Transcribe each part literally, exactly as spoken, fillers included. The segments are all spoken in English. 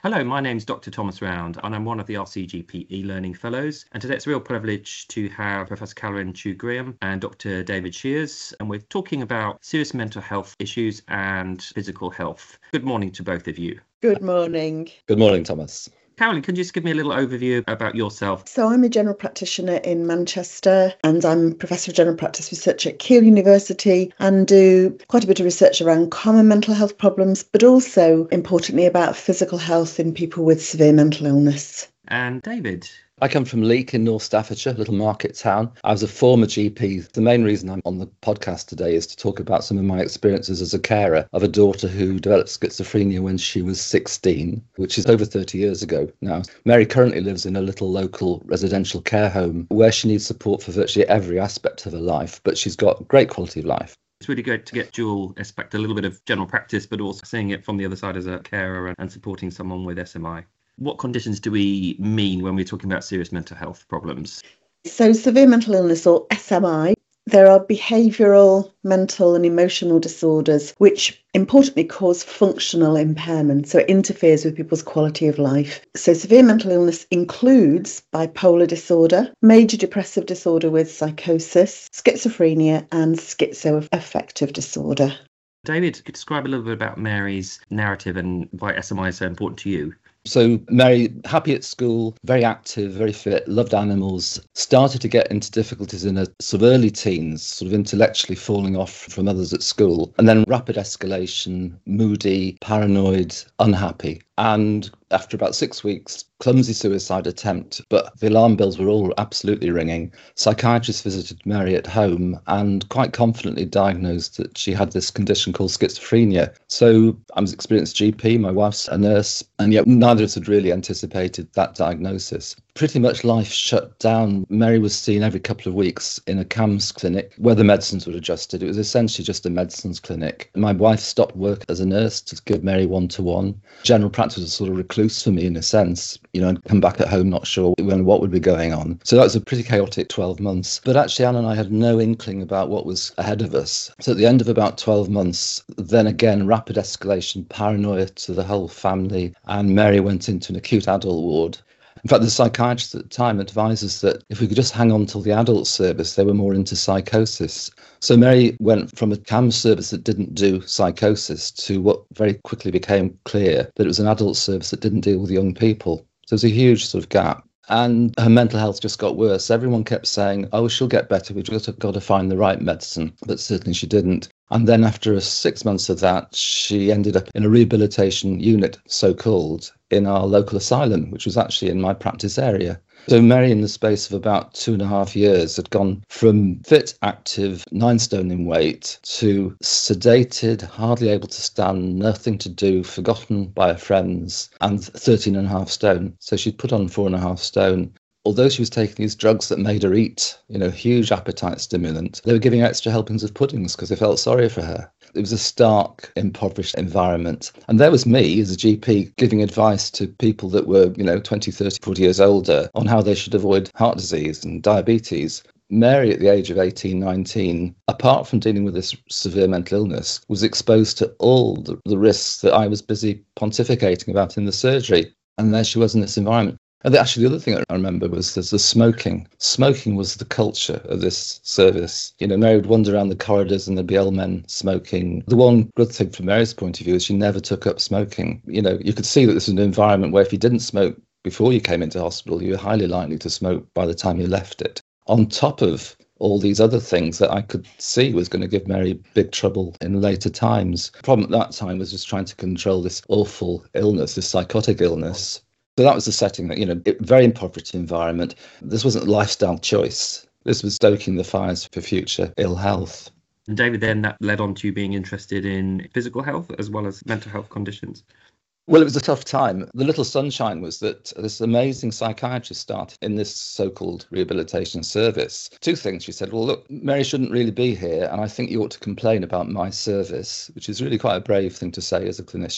Hello, my name's Doctor Thomas Round, and I'm one of the R C G P e-learning fellows. And today it's a real privilege to have Professor Carolyn Chu Graham and Doctor David Shears, and we're talking about serious mental health issues and physical health. Good morning to both of you. Good morning. Good morning, Thomas. Carolyn, can you just give me a little overview about yourself? So I'm a general practitioner in Manchester and I'm Professor of General Practice Research at Keele University and do quite a bit of research around common mental health problems, but also, importantly, about physical health in people with severe mental illness. And David? I come from Leek in North Staffordshire, a little market town. I was a former G P. The main reason I'm on the podcast today is to talk about some of my experiences as a carer of a daughter who developed schizophrenia when she was sixteen, which is over thirty years ago now. Mary currently lives in a little local residential care home where she needs support for virtually every aspect of her life, but she's got great quality of life. It's really great to get dual aspect, a little bit of general practice, but also seeing it from the other side as a carer and supporting someone with S M I. What conditions do we mean when we're talking about serious mental health problems? So severe mental illness, or S M I, there are behavioural, mental and emotional disorders which importantly cause functional impairment. So it interferes with people's quality of life. So severe mental illness includes bipolar disorder, major depressive disorder with psychosis, schizophrenia and schizoaffective disorder. David, could you describe a little bit about Mary's narrative and why S M I is so important to you? So Mary, happy at school, very active, very fit, loved animals, started to get into difficulties in her sort of early teens, sort of intellectually falling off from others at school, and then rapid escalation, moody, paranoid, unhappy. And after about six weeks, clumsy suicide attempt, but the alarm bells were all absolutely ringing. Psychiatrists visited Mary at home and quite confidently diagnosed that she had this condition called schizophrenia. So I'm an experienced G P, my wife's a nurse, and yet neither of us had really anticipated that diagnosis. Pretty much life shut down. Mary was seen every couple of weeks in a C A M S clinic where the medicines were adjusted. It was essentially just a medicines clinic. My wife stopped work as a nurse to give Mary one-to-one. General practice was a sort of recluse for me in a sense. You know, I'd come back at home not sure when what would be going on. So that was a pretty chaotic twelve months. But actually, Anne and I had no inkling about what was ahead of us. So at the end of about twelve months, then again, rapid escalation, paranoia to the whole family, and Mary went into an acute adult ward. In fact, the psychiatrist at the time advised us that if we could just hang on till the adult service, they were more into psychosis. So Mary went from a C A M S service that didn't do psychosis to what very quickly became clear that it was an adult service that didn't deal with young people. So there's a huge sort of gap. And her mental health just got worse. Everyone kept saying, oh, she'll get better. We've just got to find the right medicine. But certainly she didn't. And then after six months of that, she ended up in a rehabilitation unit, so-called, in our local asylum, which was actually in my practice area. So Mary, in the space of about two and a half years, had gone from fit, active, nine stone in weight, to sedated, hardly able to stand, nothing to do, forgotten by her friends, and thirteen and a half stone. So she'd put on four and a half stone. Although she was taking these drugs that made her eat, you know, huge appetite stimulant, they were giving her extra helpings of puddings because they felt sorry for her. It was a stark, impoverished environment. And there was me as a G P giving advice to people that were, you know, twenty, thirty, forty years older on how they should avoid heart disease and diabetes. Mary, at the age of eighteen, nineteen, apart from dealing with this severe mental illness, was exposed to all the, the risks that I was busy pontificating about in the surgery. And there she was in this environment. And actually, the other thing I remember was there's the smoking. Smoking was the culture of this service. You know, Mary would wander around the corridors and there'd be old men smoking. The one good thing from Mary's point of view is she never took up smoking. You know, you could see that this was an environment where if you didn't smoke before you came into hospital, you were highly likely to smoke by the time you left it. On top of all these other things that I could see was going to give Mary big trouble in later times. The problem at that time was just trying to control this awful illness, this psychotic illness. So that was the setting, that, you know, it, very impoverished environment. This wasn't a lifestyle choice. This was stoking the fires for future ill health. And David, then that led on to you being interested in physical health as well as mental health conditions. Well, it was a tough time. The little sunshine was that this amazing psychiatrist started in this so-called rehabilitation service. Two things. She said, well, look, Mary shouldn't really be here, and I think you ought to complain about my service, which is really quite a brave thing to say as a clinician. Mm.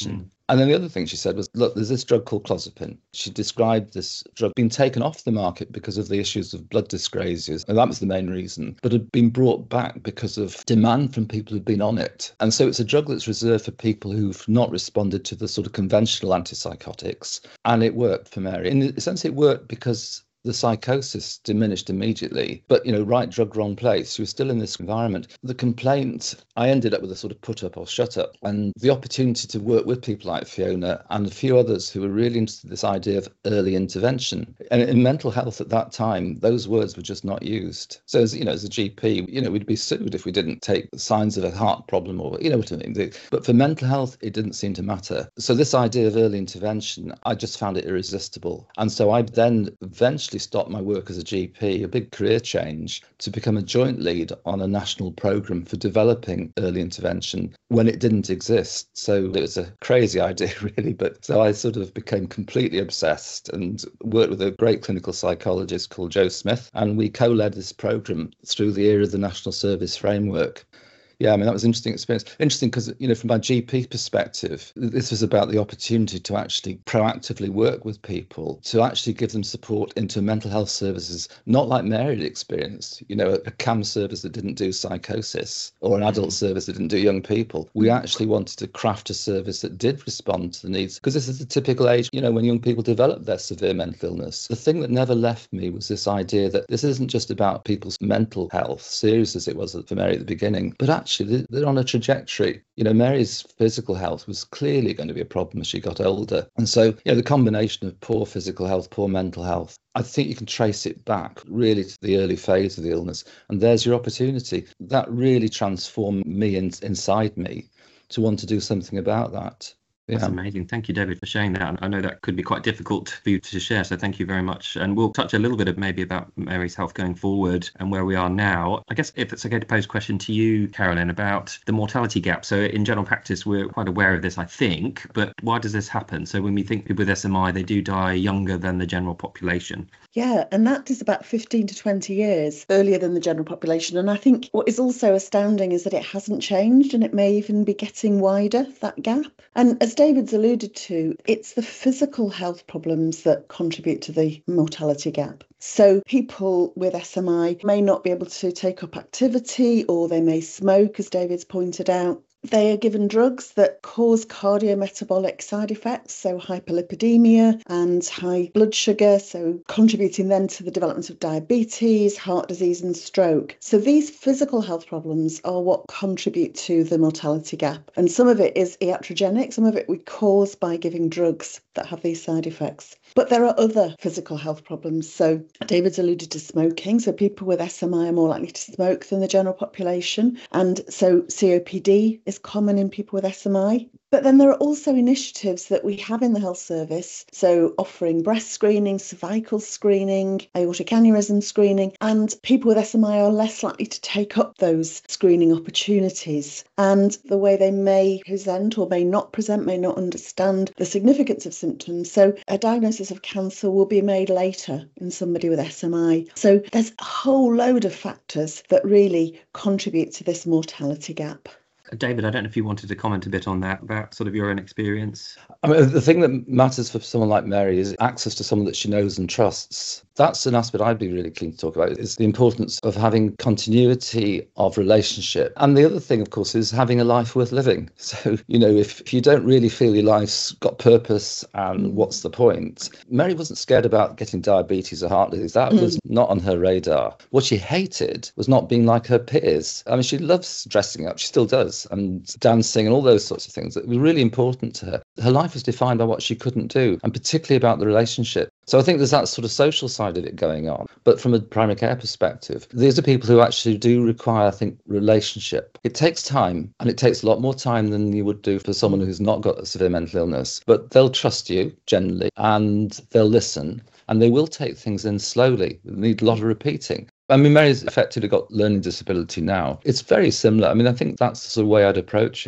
And then the other thing she said was, look, there's this drug called clozapine. She described this drug being taken off the market because of the issues of blood dyscrasias, and that was the main reason, but had been brought back because of demand from people who'd been on it. And so it's a drug that's reserved for people who've not responded to the sort of conventional antipsychotics, and it worked for Mary. In a sense, it worked because the psychosis diminished immediately, but, you know, right drug, wrong place. She was still in this environment. The complaint, I ended up with a sort of put up or shut up, and the opportunity to work with people like Fiona and a few others who were really interested in this idea of early intervention. And in mental health at that time, those words were just not used. So, as you know, as a G P, you know, we'd be sued if we didn't take signs of a heart problem, or, you know what I mean. But for mental health, it didn't seem to matter. So this idea of early intervention, I just found it irresistible. And so I then eventually stopped my work as a G P, a big career change, to become a joint lead on a national programme for developing early intervention when it didn't exist. So it was a crazy idea, really. But so I sort of became completely obsessed and worked with a great clinical psychologist called Joe Smith, and we co-led this programme through the era of the National Service Framework. Yeah, I mean, that was an interesting experience. Interesting because, you know, from my G P perspective, this was about the opportunity to actually proactively work with people, to actually give them support into mental health services, not like Mary had experienced, you know, a, a C A M service that didn't do psychosis, or an adult service that didn't do young people. We actually wanted to craft a service that did respond to the needs, because this is the typical age, you know, when young people develop their severe mental illness. The thing that never left me was this idea that this isn't just about people's mental health, serious as it was for Mary at the beginning, but actually Actually, they're on a trajectory. You know, Mary's physical health was clearly going to be a problem as she got older. And so, you know, the combination of poor physical health, poor mental health, I think you can trace it back really to the early phase of the illness. And there's your opportunity. That really transformed me in, inside me to want to do something about that. That's Yeah. amazing. Thank you, David, for sharing that. And I know that could be quite difficult for you to share. So thank you very much. And we'll touch a little bit of maybe about Mary's health going forward and where we are now. I guess if it's okay to pose a question to you, Carolyn, about the mortality gap. So in general practice, we're quite aware of this, I think. But why does this happen? So when we think people with S M I, they do die younger than the general population. Yeah, and that is about fifteen to twenty years earlier than the general population. And I think what is also astounding is that it hasn't changed, and it may even be getting wider, that gap. And as David's alluded to, it's the physical health problems that contribute to the mortality gap. So people with S M I may not be able to take up activity, or they may smoke, as David's pointed out. They are given drugs that cause cardiometabolic side effects, so hyperlipidemia and high blood sugar, so contributing then to the development of diabetes, heart disease and stroke. So these physical health problems are what contribute to the mortality gap. And some of it is iatrogenic, some of it we cause by giving drugs that have these side effects. But there are other physical health problems. So David's alluded to smoking. So people with S M I are more likely to smoke than the general population. And so C O P D is common in people with S M I. But then there are also initiatives that we have in the health service, so offering breast screening, cervical screening, aortic aneurysm screening, and people with S M I are less likely to take up those screening opportunities. And the way they may present or may not present, may not understand the significance of symptoms. So a diagnosis of cancer will be made later in somebody with S M I. So there's a whole load of factors that really contribute to this mortality gap. David, I don't know if you wanted to comment a bit on that, about sort of your own experience. I mean, the thing that matters for someone like Mary is access to someone that she knows and trusts. That's an aspect I'd be really keen to talk about, is the importance of having continuity of relationship. And the other thing, of course, is having a life worth living. So, you know, if, if you don't really feel your life's got purpose and what's the point? Mary wasn't scared about getting diabetes or heart disease. That mm. was not on her radar. What she hated was not being like her peers. I mean, she loves dressing up. She still does. And dancing and all those sorts of things. It was really important to her. Her life was defined by what she couldn't do, and particularly about the relationship. So I think there's that sort of social side of it going on. But from a primary care perspective, these are people who actually do require, I think, relationship. It takes time, and it takes a lot more time than you would do for someone who's not got a severe mental illness. But they'll trust you, generally, and they'll listen, and they will take things in slowly. They need a lot of repeating. I mean, Mary's effectively got learning disability now. It's very similar. I mean, I think that's the way I'd approach it.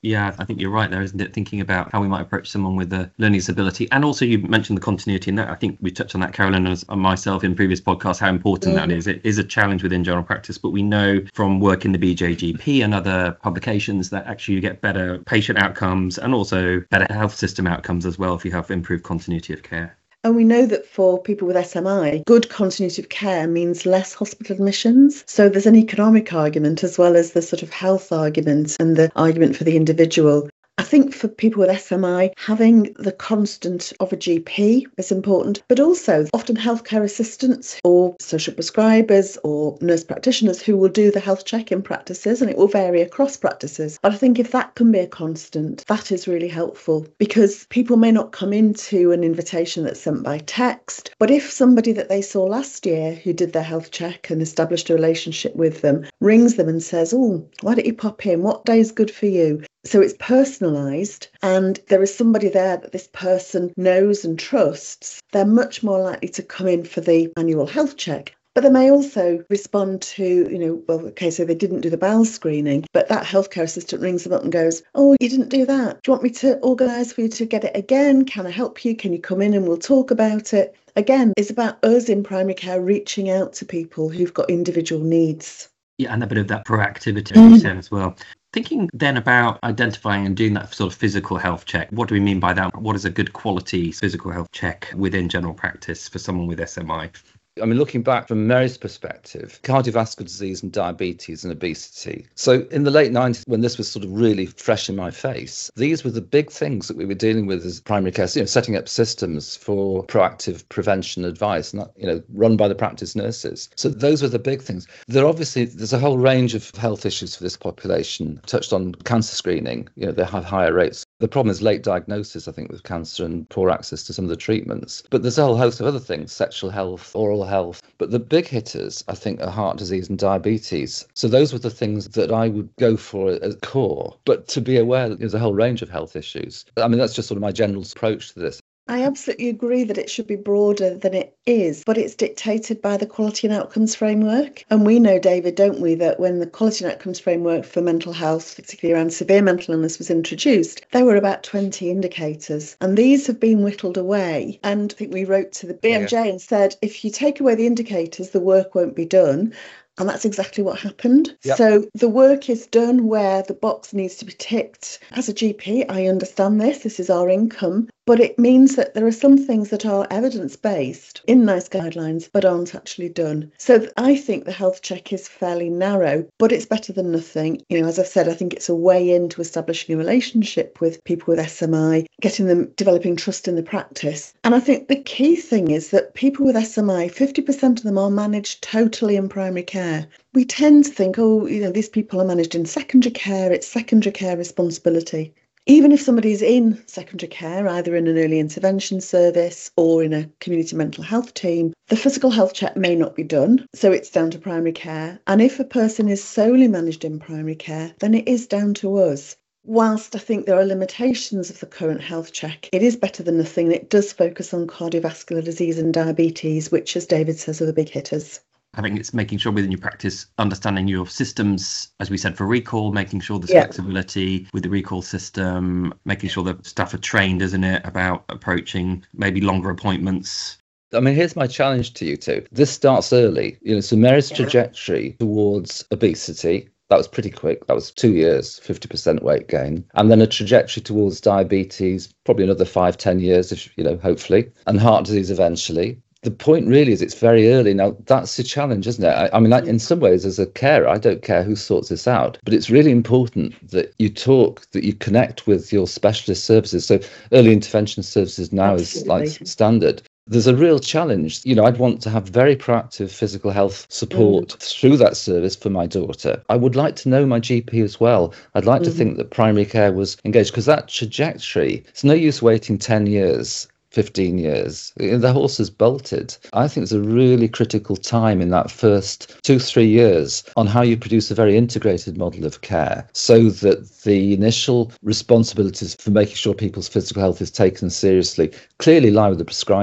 Yeah, I think you're right there, isn't it? Thinking about how we might approach someone with a learning disability. And also you mentioned the continuity in that. I think we touched on that, Carolyn, and myself in previous podcasts, how important mm-hmm. that is. It is a challenge within general practice, but we know from work in the B J G P and other publications that actually you get better patient outcomes and also better health system outcomes as well if you have improved continuity of care. And we know that for people with S M I, good continuity of care means less hospital admissions. So there's an economic argument as well as the sort of health argument and the argument for the individual. I think for people with S M I, having the constant of a G P is important, but also often healthcare assistants or social prescribers or nurse practitioners who will do the health check-in practices, and it will vary across practices. But I think if that can be a constant, that is really helpful because people may not come into an invitation that's sent by text, but if somebody that they saw last year who did their health check and established a relationship with them rings them and says, oh, why don't you pop in? What day is good for you? So it's personalised and there is somebody there that this person knows and trusts, they're much more likely to come in for the annual health check. But they may also respond to, you know, well, okay, so they didn't do the bowel screening, but that healthcare assistant rings them up and goes, oh, you didn't do that. Do you want me to organise for you to get it again? Can I help you? Can you come in and we'll talk about it? Again, it's about us in primary care reaching out to people who've got individual needs. Yeah, and a bit of that proactivity, as you said as well. Thinking then about identifying and doing that sort of physical health check, what do we mean by that? What is a good quality physical health check within general practice for someone with S M I? I mean, looking back from Mary's perspective, cardiovascular disease and diabetes and obesity. So in the late nineties, when this was sort of really fresh in my face, these were the big things that we were dealing with as primary care, you know, setting up systems for proactive prevention advice, not, you know, run by the practice nurses. So those were the big things. There obviously, there's a whole range of health issues for this population. Touched on cancer screening, you know, they have higher rates. The problem is late diagnosis, I think, with cancer and poor access to some of the treatments. But there's a whole host of other things, sexual health, oral health. But the big hitters, I think, are heart disease and diabetes. So those were the things that I would go for as core. But to be aware that there's a whole range of health issues. I mean, that's just sort of my general approach to this. I absolutely agree that it should be broader than it is, but it's dictated by the Quality and Outcomes Framework. And we know, David, don't we, that when the Quality and Outcomes Framework for mental health, particularly around severe mental illness, was introduced, there were about twenty indicators. And these have been whittled away. And I think we wrote to the B M J yeah. and said, if you take away the indicators, the work won't be done. And that's exactly what happened. Yep. So the work is done where the box needs to be ticked. As a G P, I understand this. This is our income. But it means that there are some things that are evidence-based in NICE guidelines but aren't actually done. So I think the health check is fairly narrow, but it's better than nothing. You know, as I've said, I think it's a way into establishing a relationship with people with S M I, getting them developing trust in the practice. And I think the key thing is that people with S M I, fifty percent of them are managed totally in primary care. We tend to think, oh, you know, these people are managed in secondary care, it's secondary care responsibility. Even if somebody's in secondary care, either in an early intervention service or in a community mental health team, the physical health check may not be done. So it's down to primary care. And if a person is solely managed in primary care, then it is down to us. Whilst I think there are limitations of the current health check, it is better than nothing. It does focus on cardiovascular disease and diabetes, which, as David says, are the big hitters. I think it's making sure within your practice, understanding your systems, as we said, for recall, making sure there's yeah. flexibility with the recall system, making sure that staff are trained, isn't it, about approaching maybe longer appointments. I mean, here's my challenge to you two. This starts early. You know, so Mary's yeah. trajectory towards obesity, that was pretty quick. That was two years, fifty percent weight gain. And then a trajectory towards diabetes, probably another five, ten years, if you know, hopefully, and heart disease eventually. The point really is it's very early. Now, that's the challenge, isn't it? I, I mean, I, in some ways, as a carer, I don't care who sorts this out, but it's really important that you talk, that you connect with your specialist services. So early intervention services now Absolutely. is like standard. There's a real challenge. You know, I'd want to have very proactive physical health support mm. through that service for my daughter. I would like to know my G P as well. I'd like mm. to think that primary care was engaged, because that trajectory, it's no use waiting ten years. fifteen years. The horse is bolted. I think it's a really critical time in that first two, three years on how you produce a very integrated model of care so that the initial responsibilities for making sure people's physical health is taken seriously clearly lie with the prescriber.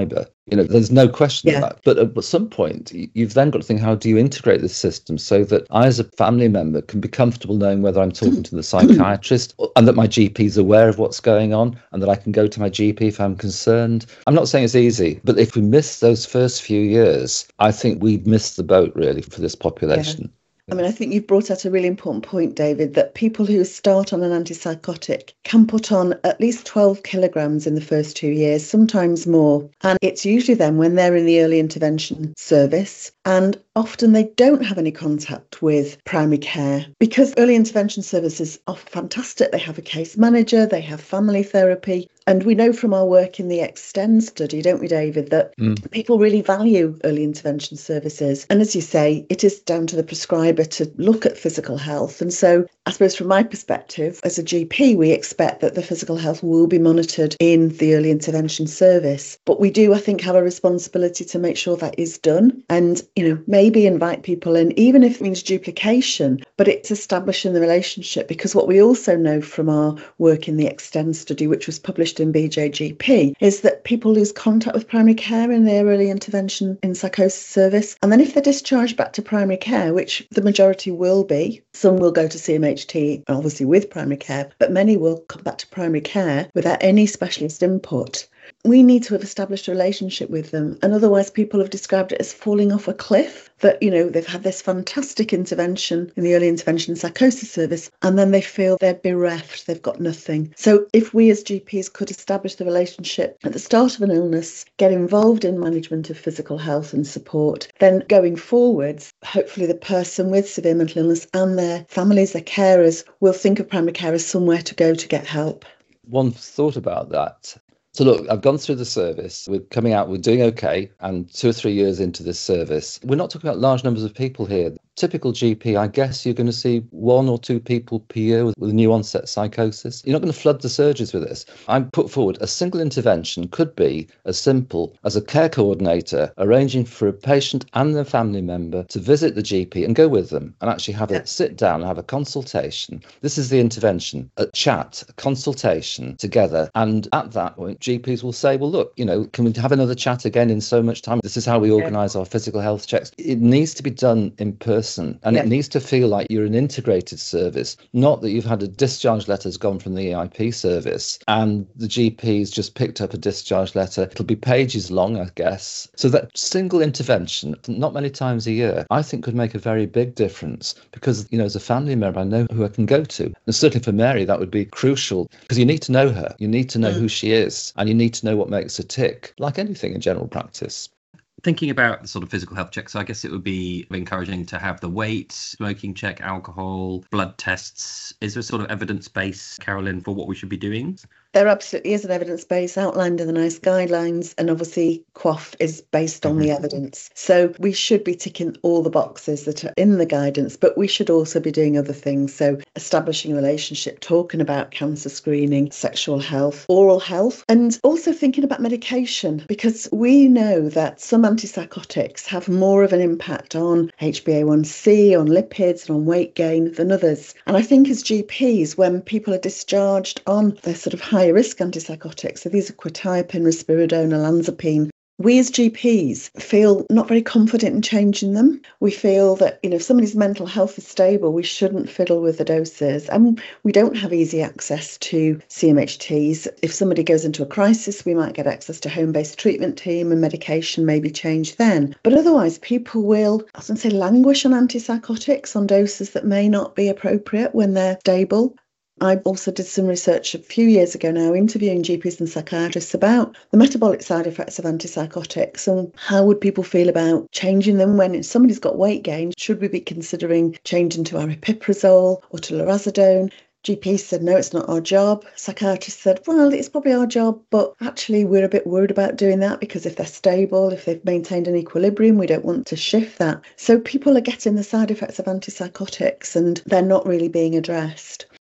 You know, there's no question Yeah. of that. But at some point, you've then got to think, how do you integrate the system so that I, as a family member, can be comfortable knowing whether I'm talking to the psychiatrist and that my G P is aware of what's going on and that I can go to my G P if I'm concerned. I'm not saying it's easy, but if we miss those first few years, I think we've missed the boat, really, for this population. Yeah. I mean, I think you've brought out a really important point, David, that people who start on an antipsychotic can put on at least twelve kilograms in the first two years, sometimes more. And it's usually then when they're in the early intervention service, and often they don't have any contact with primary care because early intervention services are fantastic. They have a case manager, they have family therapy. And we know from our work in the Extend study, don't we, David, that mm. people really value early intervention services. And as you say, it is down to the prescriber to look at physical health. And so I suppose from my perspective, as a G P, we expect that the physical health will be monitored in the early intervention service. But we do, I think, have a responsibility to make sure that is done. And, you know, maybe invite people in, even if it means duplication, but it's establishing the relationship. Because what we also know from our work in the Extend study, which was published in B J G P, is that people lose contact with primary care in their early intervention in psychosis service. And then if they're discharged back to primary care, which the majority will be, some will go to C M H T, obviously with primary care, but many will come back to primary care without any specialist input. We need to have established a relationship with them. And otherwise, people have described it as falling off a cliff, that, you know, they've had this fantastic intervention in the early intervention psychosis service, and then they feel they're bereft, they've got nothing. So if we as G Ps could establish the relationship at the start of an illness, get involved in management of physical health and support, then going forwards, hopefully the person with severe mental illness and their families, their carers, will think of primary care as somewhere to go to get help. One thought about that. So look, I've gone through the service, we're coming out, we're doing okay, and two or three years into this service, we're not talking about large numbers of people here. Typical G P, I guess you're going to see one or two people per year with, with new onset psychosis. You're not going to flood the surgeries with this. I put forward a single intervention could be as simple as a care coordinator arranging for a patient and their family member to visit the G P and go with them and actually have a sit down and have a consultation. This is the intervention, a chat, a consultation together. And at that point, G Ps will say, well, look, you know, can we have another chat again in so much time? This is how we organise our physical health checks. It needs to be done in person. And yeah. It needs to feel like you're an integrated service, not that you've had a discharge letter's gone from the E I P service and the G P's just picked up a discharge letter. It'll be pages long, I guess. So that single intervention, not many times a year, I think could make a very big difference because, you know, as a family member, I know who I can go to. And certainly for Mary, that would be crucial because you need to know her. You need to know mm. who she is and you need to know what makes her tick, like anything in general practice. Thinking about the sort of physical health checks, I guess it would be encouraging to have the weight, smoking check, alcohol, blood tests. Is there a sort of evidence base, Carolyn, for what we should be doing? There absolutely is an evidence base outlined in the NICE guidelines, and obviously Q O F is based on mm-hmm. the evidence. So we should be ticking all the boxes that are in the guidance, but we should also be doing other things. So establishing a relationship, talking about cancer screening, sexual health, oral health, and also thinking about medication, because we know that some antipsychotics have more of an impact on H b A one C, on lipids, and on weight gain than others. And I think as G Ps, when people are discharged on their sort of higher risk antipsychotics, so these are quetiapine, risperidone, olanzapine, we as G Ps feel not very confident in changing them. We feel that, you know, if somebody's mental health is stable, we shouldn't fiddle with the doses. And we don't have easy access to C M H Ts. If somebody goes into a crisis, we might get access to home-based treatment team and medication may be changed then. But otherwise, people will, I was going to say, languish on antipsychotics on doses that may not be appropriate when they're stable. I also did some research a few years ago now, interviewing G Ps and psychiatrists about the metabolic side effects of antipsychotics and how would people feel about changing them when somebody's got weight gain. Should we be considering changing to aripiprazole or to lorazepam? G Ps said, no, it's not our job. Psychiatrists said, well, it's probably our job, but actually we're a bit worried about doing that because if they're stable, if they've maintained an equilibrium, we don't want to shift that. So people are getting the side effects of antipsychotics and they're not really being addressed.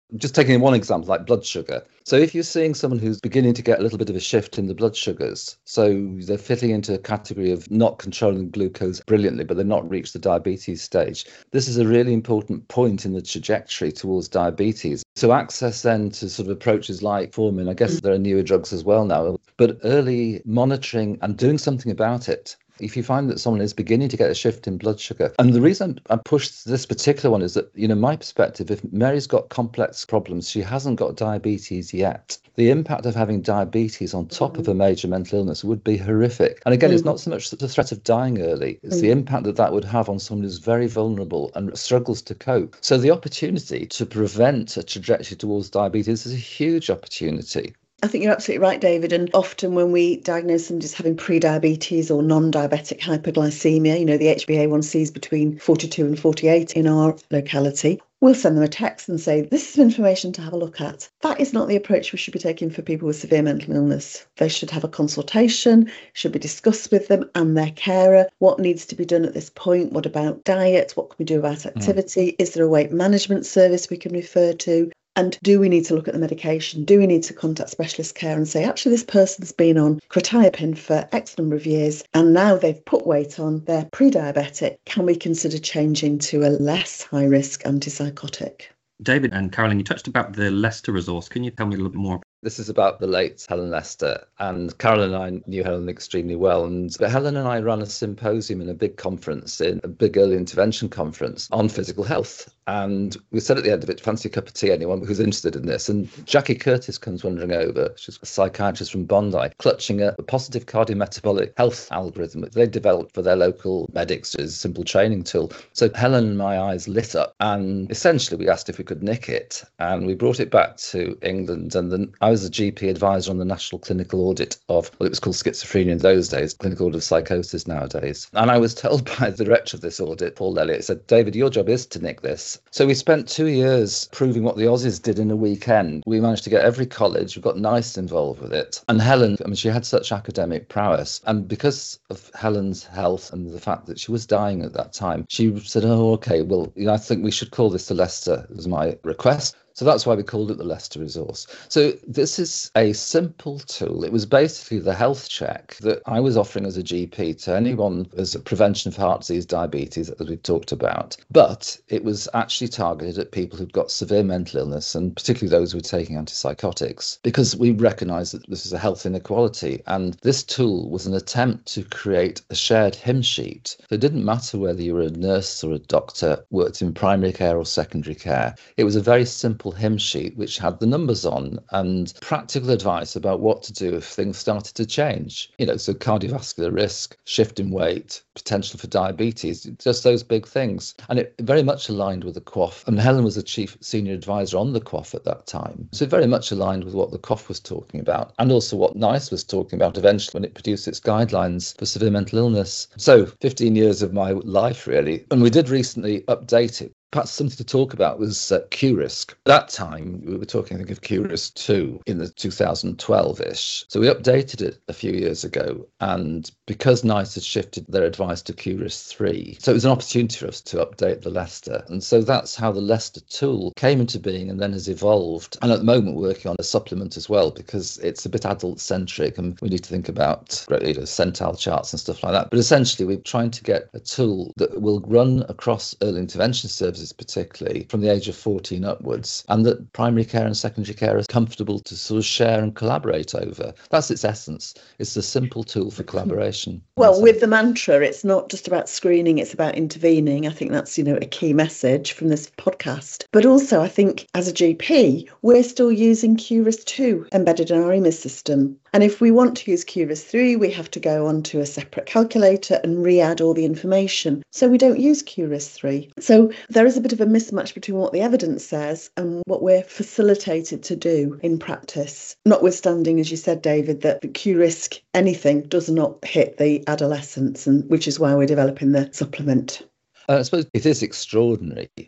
Just taking one example, like blood sugar. So if you're seeing someone who's beginning to get a little bit of a shift in the blood sugars, so they're fitting into a category of not controlling glucose brilliantly, but they've not reached the diabetes stage, this is a really important point in the trajectory towards diabetes. So access then to sort of approaches like metformin, I guess there are newer drugs as well now, but early monitoring and doing something about it. If you find that someone is beginning to get a shift in blood sugar, and the reason I pushed this particular one is that, you know, my perspective, if Mary's got complex problems, she hasn't got diabetes yet. The impact of having diabetes on top mm. of a major mental illness would be horrific. And again, mm. it's not so much the threat of dying early, it's mm. the impact that that would have on someone who's very vulnerable and struggles to cope. So the opportunity to prevent a trajectory towards diabetes is a huge opportunity. I think you're absolutely right, David. And often when we diagnose somebody as having pre-diabetes or non-diabetic hypoglycemia, you know, the H b A one C is between forty-two and forty-eight in our locality, we'll send them a text and say, this is information to have a look at. That is not the approach we should be taking for people with severe mental illness. They should have a consultation, should be discussed with them and their carer. What needs to be done at this point? What about diet? What can we do about activity? Mm. Is there a weight management service we can refer to? And do we need to look at the medication? Do we need to contact specialist care and say, actually, this person's been on quetiapine for X number of years and now they've put weight on, they're pre-diabetic. Can we consider changing to a less high-risk antipsychotic? David and Carolyn, you touched about the Leicester resource. Can you tell me a little bit more? This is about the late Helen Lester, and Carolyn and I knew Helen extremely well. And but Helen and I ran a symposium in a big conference, in a big early intervention conference on physical health. And we said at the end of it, fancy a cup of tea, anyone who's interested in this? And Jackie Curtis comes wandering over. She's a psychiatrist from Bondi, clutching a, a positive cardiometabolic health algorithm that they developed for their local medics as a simple training tool. So Helen and my eyes lit up, and essentially we asked if we could nick it. And we brought it back to England, and then I was a G P advisor on the National Clinical Audit of, well, it was called schizophrenia in those days, Clinical Audit of Psychosis nowadays. And I was told by the director of this audit, Paul Elliott, said, David, your job is to nick this. So we spent two years proving what the Aussies did in a weekend. We managed to get every college, we got NICE involved with it. And Helen, I mean, she had such academic prowess. And because of Helen's health and the fact that she was dying at that time, she said, oh, OK, well, you know, I think we should call this the Leicester, was my request. So that's why we called it the Leicester resource. So this is a simple tool. It was basically the health check that I was offering as a G P to anyone as a prevention of heart disease, diabetes, as we talked about. But it was actually targeted at people who'd got severe mental illness, and particularly those who were taking antipsychotics, because we recognised that this is a health inequality. And this tool was an attempt to create a shared hymn sheet. So it didn't matter whether you were a nurse or a doctor, worked in primary care or secondary care. It was a very simple hymn sheet which had the numbers on and practical advice about what to do if things started to change. You know, so cardiovascular risk, shift in weight, potential for diabetes, just those big things. And it very much aligned with the Q O F. And Helen was the chief senior advisor on the Q O F at that time. So it very much aligned with what the Q O F was talking about, and also what NICE was talking about eventually when it produced its guidelines for severe mental illness. So fifteen years of my life, really. And we did recently update it. Perhaps something to talk about was uh, QRisk. At that time, we were talking, I think, of QRisk two in the two thousand twelve-ish. So we updated it a few years ago. And because NICE had shifted their advice to QRisk three, so it was an opportunity for us to update the Leicester. And so that's how the Leicester tool came into being and then has evolved. And at the moment, we're working on a supplement as well, because it's a bit adult-centric and we need to think about you know, centile charts and stuff like that. But essentially, we're trying to get a tool that will run across early intervention services, particularly from the age of fourteen upwards, and that primary care and secondary care are comfortable to sort of share and collaborate over. That's its essence. It's a simple tool for collaboration. Well, with the mantra, it's not just about screening, it's about intervening. I think that's, you know, a key message from this podcast. But also, I think as a G P, we're still using QRisk two embedded in our E M I S system. And if we want to use QRisk three, we have to go onto a separate calculator and re-add all the information. So we don't use QRisk three. So there is a bit of a mismatch between what the evidence says and what we're facilitated to do in practice. Notwithstanding, as you said, David, that the QRisk anything does not hit the adolescents, and which is why we're developing the supplement. Uh, I suppose it is extraordinary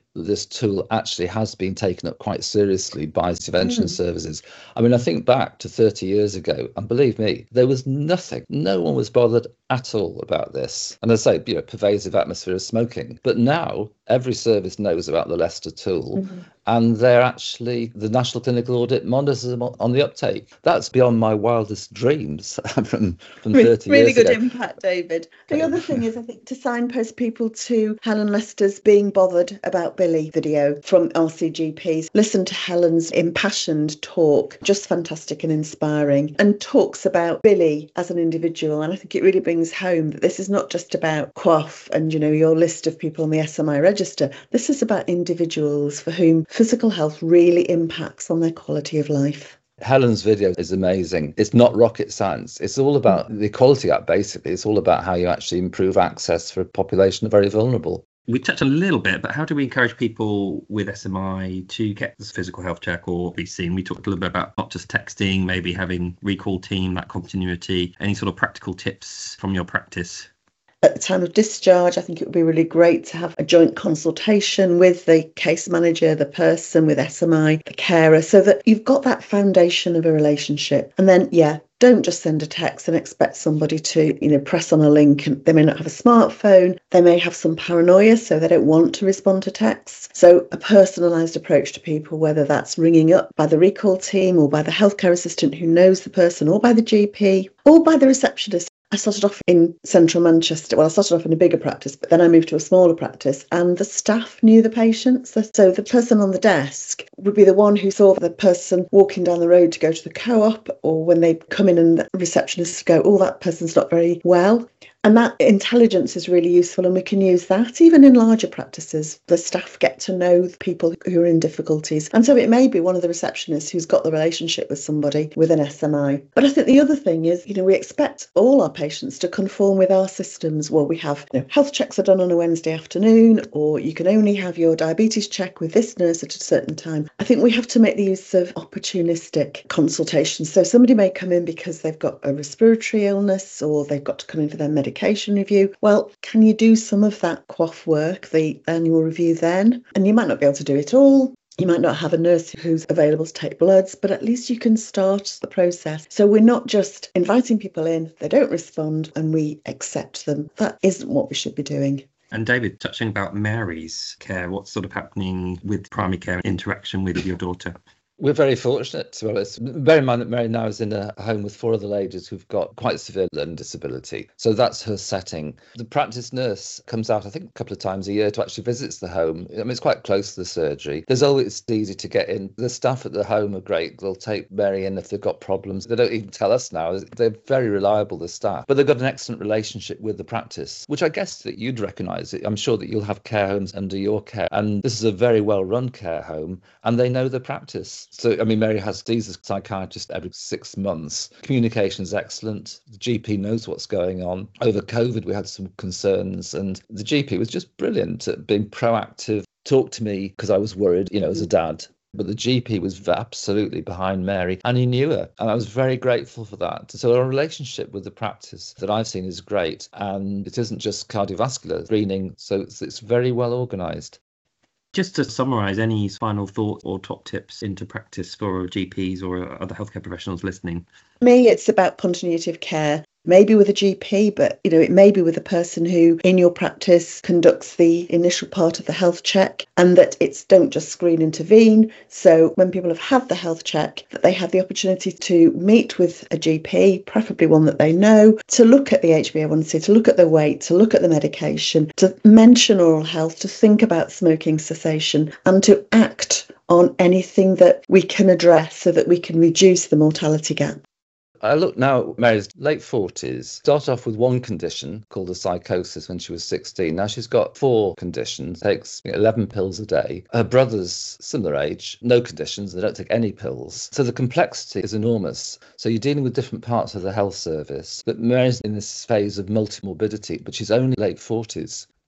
that this tool actually has been taken up quite seriously by intervention Mm. services. I mean, I think back to thirty years ago, and believe me, there was nothing. No one was bothered at all about this. And as I say, you know, pervasive atmosphere of smoking. But now every service knows about the Leicester tool. Mhm. And they're actually, the National Clinical Audit monitors them on the uptake. That's beyond my wildest dreams from, from Re- thirty really years good ago. impact, David. The Okay. other thing is, I think, to signpost people to Helen Lester's Being Bothered About Billy video from R C G Ps. Listen to Helen's impassioned talk, just fantastic and inspiring, and talks about Billy as an individual. And I think it really brings home that this is not just about quaff and, you know, your list of people on the S M I register. This is about individuals for whom physical health really impacts on their quality of life. Helen's video is amazing. It's not rocket science. It's all about the Equality Act, basically. It's all about how you actually improve access for a population of very vulnerable. We touched a little bit, but how do we encourage people with S M I to get this physical health check or be seen? We talked a little bit about not just texting, maybe having recall team, that continuity. Any sort of practical tips from your practice? At the time of discharge, I think it would be really great to have a joint consultation with the case manager, the person with S M I, the carer, so that you've got that foundation of a relationship. And then, yeah, don't just send a text and expect somebody to, you know, press on a link. And they may not have a smartphone. They may have some paranoia, so they don't want to respond to texts. So a personalised approach to people, whether that's ringing up by the recall team or by the healthcare assistant who knows the person or by the G P or by the receptionist. I started off in central Manchester. Well, I started off in a bigger practice, but then I moved to a smaller practice and the staff knew the patients. So the person on the desk would be the one who saw the person walking down the road to go to the co-op, or when they come in and the receptionist go, oh, that person's not very well. And that intelligence is really useful, and we can use that even in larger practices. The staff get to know the people who are in difficulties. And so it may be one of the receptionists who's got the relationship with somebody with an S M I. But I think the other thing is, you know, we expect all our patients to conform with our systems. Well, we have, you know, health checks are done on a Wednesday afternoon, or you can only have your diabetes check with this nurse at a certain time. I think we have to make the use of opportunistic consultations. So somebody may come in because they've got a respiratory illness, or they've got to come in for their medication medication review. Well, can you do some of that quaff work, the annual review then? And you might not be able to do it all. You might not have a nurse who's available to take bloods, but at least you can start the process. So we're not just inviting people in, they don't respond, and we accept them. That isn't what we should be doing. And David, touching about Mary's care, what's sort of happening with primary care interaction with your daughter? We're very fortunate, to be honest. Bear in mind that Mary now is in a home with four other ladies who've got quite severe learning disability. So that's her setting. The practice nurse comes out, I think, a couple of times a year to actually visit the home. I mean, it's quite close to the surgery. There's always easy to get in. The staff at the home are great. They'll take Mary in if they've got problems. They don't even tell us now. They're very reliable, the staff. But they've got an excellent relationship with the practice, which I guess that you'd recognise. I'm sure that you'll have care homes under your care. And this is a very well-run care home, and they know the practice. So, I mean, Mary has sees a psychiatrist every six months. Communication is excellent. The G P knows what's going on. Over COVID, we had some concerns, and the G P was just brilliant at being proactive, talked to me because I was worried, you know, as a dad. But the G P was absolutely behind Mary, and he knew her. And I was very grateful for that. So our relationship with the practice that I've seen is great. And it isn't just cardiovascular screening, so it's, it's very well organised. Just to summarise, any final thoughts or top tips into practice for G Ps or other healthcare professionals listening? For me, it's about continuity of care. Maybe with a G P, but you know, it may be with a person who in your practice conducts the initial part of the health check, and that it's don't just screen, intervene. So when people have had the health check, that they have the opportunity to meet with a G P, preferably one that they know, to look at the H b A one C, to look at the weight, to look at the medication, to mention oral health, to think about smoking cessation, and to act on anything that we can address so that we can reduce the mortality gap. I look now at Mary's late forties, started off with one condition called a psychosis when she was sixteen. Now she's got four conditions, takes eleven pills a day. Her brother's similar age, no conditions, they don't take any pills. So the complexity is enormous. So you're dealing with different parts of the health service. But Mary's in this phase of multimorbidity, but she's only late forties.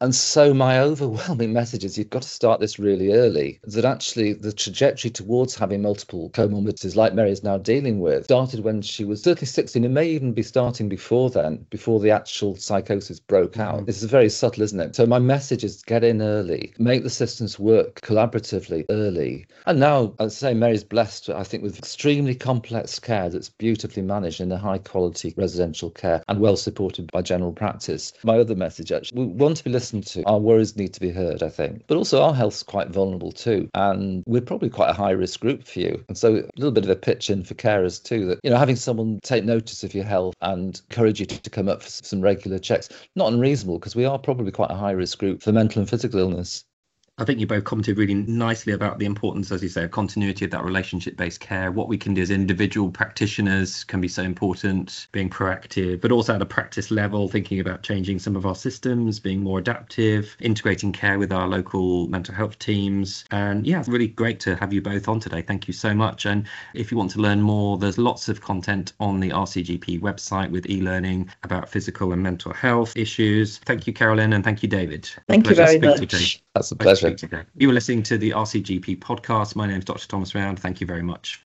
And so my overwhelming message is you've got to start this really early, that actually the trajectory towards having multiple comorbidities like Mary is now dealing with started when she was certainly sixteen. It may even be starting before then, before the actual psychosis broke out. Mm-hmm. This is very subtle, isn't it? So my message is get in early, make the systems work collaboratively early. And now, I'd say Mary's blessed, I think, with extremely complex care that's beautifully managed in a high quality residential care and well supported by general practice. My other message, actually, we want to be listened to. Our worries need to be heard, I think. But also our health's quite vulnerable too. And we're probably quite a high risk group for you. And so a little bit of a pitch in for carers too, that, you know, having someone take notice of your health and encourage you to come up for some regular checks, not unreasonable, because we are probably quite a high risk group for mental and physical illness. I think you both commented really nicely about the importance, as you say, of continuity of that relationship-based care. What we can do as individual practitioners can be so important, being proactive, but also at a practice level, thinking about changing some of our systems, being more adaptive, integrating care with our local mental health teams. And yeah, it's really great to have you both on today. Thank you so much. And if you want to learn more, there's lots of content on the R C G P website with e-learning about physical and mental health issues. Thank you, Carolyn, and thank you, David. Thank you very much. That's a pleasure. You were listening to the R C G P podcast. My name is Doctor Thomas Round. Thank you very much.